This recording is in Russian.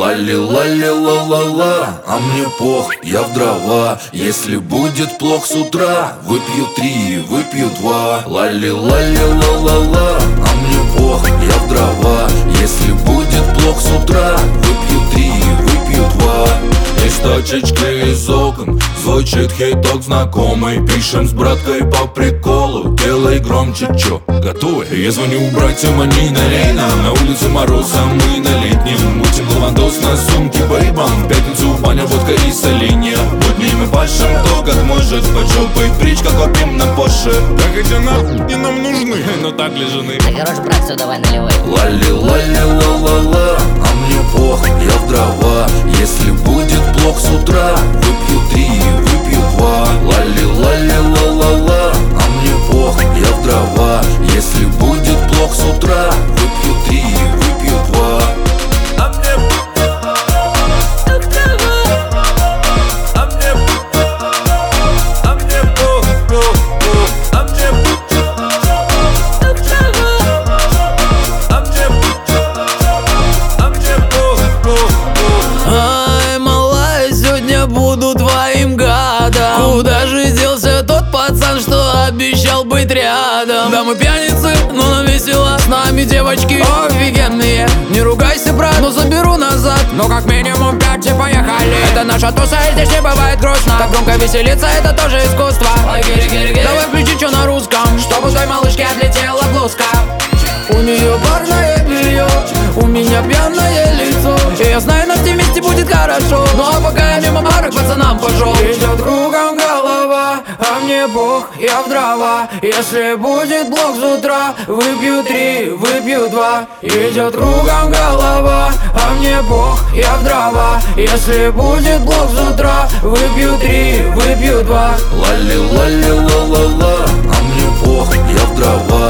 Лали-лали-ла-ла-ла, а мне пох, я в дрова. Если будет плохо с утра, выпью 3, выпью 2. Лали-лали-ла-ла-ла, а мне пох, я в дрова. Если будет плохо с утра, выпью 3, выпью 2. Из точечки из окон звучит хиток знакомый. Пишем с браткой по приколу, делай громче, чё, готовы? Я звоню братьям, они на лейном. На улице мороз, а мы на летнем. Мутим лавандос на сумке бейбам. В пятницу баня, водка и соленья. Будни мы пашем, кто как может. Под жопой бричка, копим на Порше. Так эти нахуй не нам нужны, но так ли жены? Да хорош, брат, все, давай наливай. Лали-лали-ла-ла-ла, а мне пох, я в дрова. Если будет плохо с утра, выпью 3, выпью 2. Лали-лали-ла-ла-ла, а мне пох, я в дрова. Если будет плохо с утра, выпью 3, выпью 2. А мне буду твоим гадом. Куда же делся тот пацан, что обещал быть рядом? Да мы пьяницы, но нам весело. С нами девочки офигенные. Не ругайся, брат, но заберу назад. Но как минимум 5 и поехали. Это наша туса, и здесь не бывает грустно. Так громко веселиться, это тоже искусство. Давай включи что на русском, чтобы той малышке отлетела блузка. У нее парное белье, у меня пьяное лицо. И я знаю, нас вместе будет хорошо. Ну а пока я мимо бара к пацанам пошел. Идет кругом голова, а мне бог, я в дрова. Если будет блок с утра, выпью 3, выпью 2. Идет кругом голова, а мне бог, я в дрова. Если будет блок с утра, выпью 3, выпью 2. Лали-лали-ла-ла-ла, а мне пох, я в дрова.